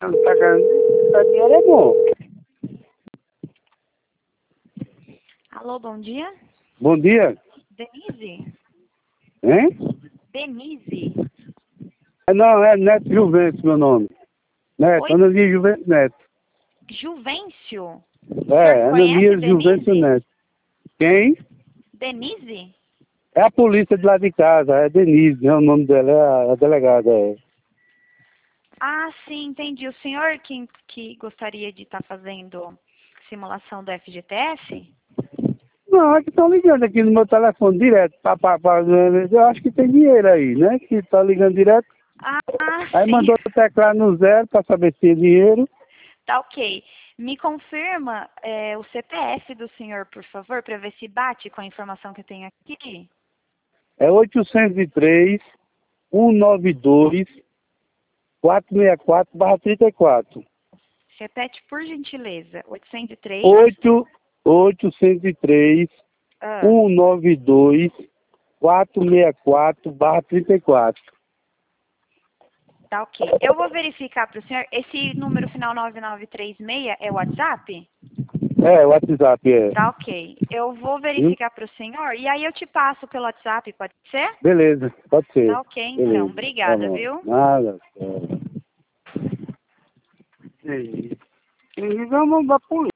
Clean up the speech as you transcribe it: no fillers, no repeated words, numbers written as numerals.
Tá ganhando, tá dinheiro é bom. Alô, bom dia. Bom dia. Denise? Hein? Denise? Não, é Neto Juventus meu nome. Neto, Oi? Ananias Juventus Neto. Juvencio? O É, senhor conhece Ananias Juventus Denise? Neto. Quem? Denise? É a polícia de lá de casa, é Denise, né? O nome dela é a delegada. É. Ah, sim, entendi. O senhor que gostaria de estar fazendo simulação do FGTS? Não, é que estão ligando aqui no meu telefone direto. Eu acho que tem dinheiro aí, né? Que está ligando direto. Ah, Aí sim. mandou teclar no zero para saber se tem dinheiro. Tá ok. Me confirma o CPF do senhor, por favor, para ver se bate com a informação que eu tenho aqui. É 803 192 464/34. Repete, por gentileza. 803. 803 Ah, 192 464/34. tá ok. Eu vou verificar para o senhor. Esse número final 9936 é o WhatsApp? É, o WhatsApp é. Tá ok. Eu vou Hum? verificar para o senhor e aí eu te passo pelo WhatsApp, pode ser? Beleza, pode ser. Tá ok, então. Beleza, tá Obrigada, bom. viu? Nada. É. E vamos pra polícia.